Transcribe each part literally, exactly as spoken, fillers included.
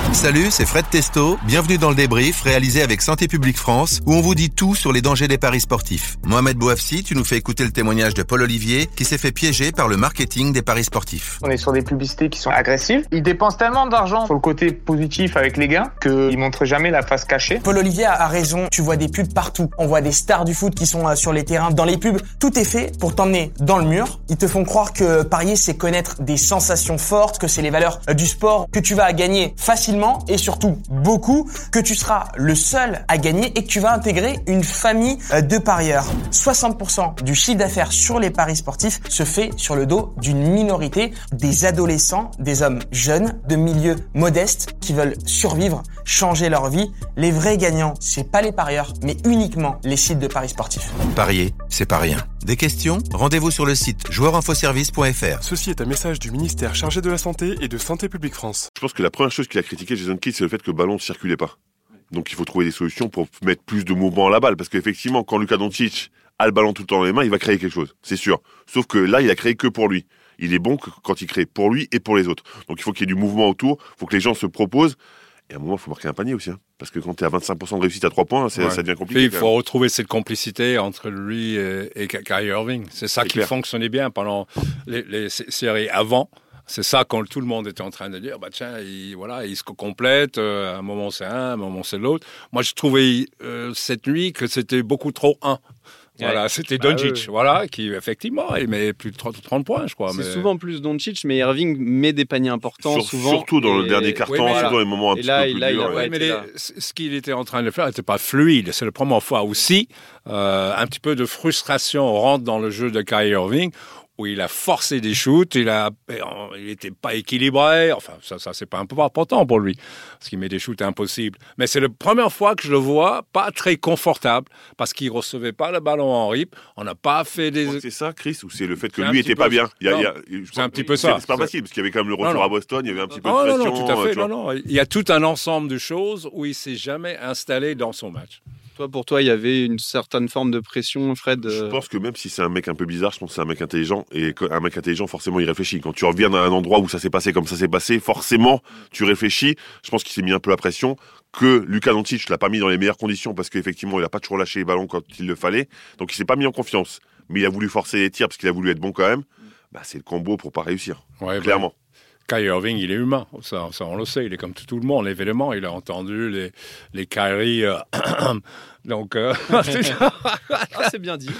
Salut, c'est Fred Testo. Bienvenue dans le débrief réalisé avec Santé publique France où on vous dit tout sur les dangers des paris sportifs. Mohamed Bouafsi, tu nous fais écouter le témoignage de Paul Olivier qui s'est fait piéger par le marketing des paris sportifs. On est sur des publicités qui sont agressives. Ils dépensent tellement d'argent sur le côté positif avec les gains qu'ils montrent jamais la face cachée. Paul Olivier a raison, tu vois des pubs partout. On voit des stars du foot qui sont sur les terrains. Dans les pubs, tout est fait pour t'emmener dans le mur. Ils te font croire que parier, c'est connaître des sensations fortes, que c'est les valeurs du sport, que tu vas gagner facilement et surtout beaucoup, que tu seras le seul à gagner et que tu vas intégrer une famille de parieurs. soixante pour cent du chiffre d'affaires sur les paris sportifs se fait sur le dos d'une minorité, des adolescents, des hommes jeunes, de milieux modestes qui veulent survivre, changer leur vie. Les vrais gagnants, c'est pas les parieurs, mais uniquement les sites de paris sportifs. Parier, c'est pas rien. Des questions ? Rendez-vous sur le site joueur info service point f r. Ceci est un message du ministère chargé de la Santé et de Santé publique France. Je pense que la première chose qu'il a critiqué Jason Kidd, c'est le fait que le ballon ne circulait pas. Donc il faut trouver des solutions pour mettre plus de mouvement à la balle. Parce qu'effectivement, quand Luka Doncic a le ballon tout le temps dans les mains, il va créer quelque chose, c'est sûr. Sauf que là, il a créé que pour lui. Il est bon que quand il crée pour lui et pour les autres. Donc il faut qu'il y ait du mouvement autour, il faut que les gens se proposent. Et à un moment, il faut marquer un panier aussi. Hein. Parce que quand tu es à vingt-cinq pour cent de réussite à trois points, c'est, ouais. ça devient compliqué. Puis, il faut retrouver cette complicité entre lui et, et Kyrie Irving. C'est ça c'est qui clair. fonctionnait bien pendant les, les séries avant. C'est ça quand tout le monde était en train de dire, bah tiens, il, voilà, ils se complètent. Euh, à un moment c'est un, à un moment c'est l'autre. Moi, je trouvais euh, cette nuit que c'était beaucoup trop un. Voilà, ouais. C'était Doncic, ah, oui. voilà, qui effectivement, il met plus de trente points, je crois. C'est mais... souvent plus Doncic, mais Irving met des paniers importants, Sur, souvent. Surtout dans et... le dernier quart-temps, oui, surtout dans les moments un et petit là, peu plus là, durs. Il a, ouais, mais les, ce qu'il était en train de faire n'était pas fluide. C'est la première fois aussi, euh, un petit peu de frustration rentre dans le jeu de Kyrie Irving, où il a forcé des shoots, il a, il n'était pas équilibré, enfin ça, ça c'est pas un peu important pour lui, parce qu'il met des shoots impossibles. Mais c'est la première fois que je le vois pas très confortable, parce qu'il recevait pas le ballon en rip, on n'a pas fait des... C'est ça, Chris, ou c'est le fait que c'est lui était pas bien? Il y a, non, il y a, c'est un petit peu ça. C'est pas facile, parce qu'il y avait quand même le retour non, non. à Boston, il y avait un petit peu non, de pression. Non, non, tout à fait, non, non, non. Il y a tout un ensemble de choses où il s'est jamais installé dans son match. Toi, pour toi, il y avait une certaine forme de pression, Fred. Je pense que même si c'est un mec un peu bizarre, je pense que c'est un mec intelligent. Et un mec intelligent, forcément, il réfléchit. Quand tu reviens dans un endroit où ça s'est passé comme ça s'est passé, forcément, tu réfléchis. Je pense qu'il s'est mis un peu la pression. Que Luka Doncic l'a pas mis dans les meilleures conditions parce qu'effectivement, il a pas toujours lâché les ballons quand il le fallait. Donc, il s'est pas mis en confiance. Mais il a voulu forcer les tirs parce qu'il a voulu être bon quand même. Bah, c'est le combo pour pas réussir. Ouais, clairement. Bah... Kyrie Irving, il est humain, ça, ça on le sait, il est comme tout, tout le monde, évidemment, il a entendu les, les Kyrie, euh, donc... Euh, ah, c'est bien dit.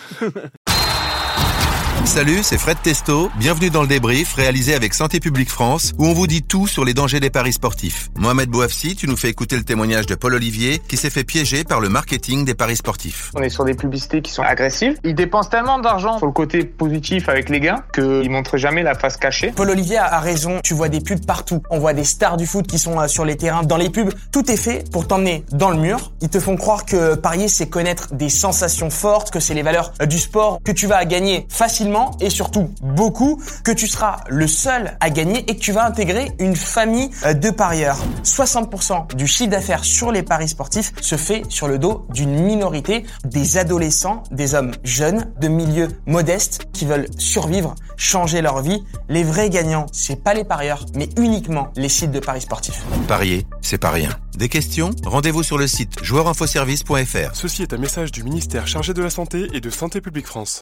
Salut, c'est Fred Testo. Bienvenue dans le débrief réalisé avec Santé publique France où on vous dit tout sur les dangers des paris sportifs. Mohamed Bouafsi, tu nous fais écouter le témoignage de Paul Olivier qui s'est fait piéger par le marketing des paris sportifs. On est sur des publicités qui sont agressives. Ils dépensent tellement d'argent sur le côté positif avec les gains qu'ils montrent jamais la face cachée. Paul Olivier a raison, tu vois des pubs partout. On voit des stars du foot qui sont sur les terrains. Dans les pubs, tout est fait pour t'emmener dans le mur. Ils te font croire que parier, c'est connaître des sensations fortes, que c'est les valeurs du sport, que tu vas gagner facilement et surtout beaucoup, que tu seras le seul à gagner et que tu vas intégrer une famille de parieurs. soixante pour cent du chiffre d'affaires sur les paris sportifs se fait sur le dos d'une minorité, des adolescents, des hommes jeunes, de milieux modestes qui veulent survivre, changer leur vie. Les vrais gagnants, c'est pas les parieurs, mais uniquement les sites de paris sportifs. Parier, c'est pas rien. Des questions ? Rendez-vous sur le site joueur info service point f r. Ceci est un message du ministère chargé de la Santé et de Santé publique France.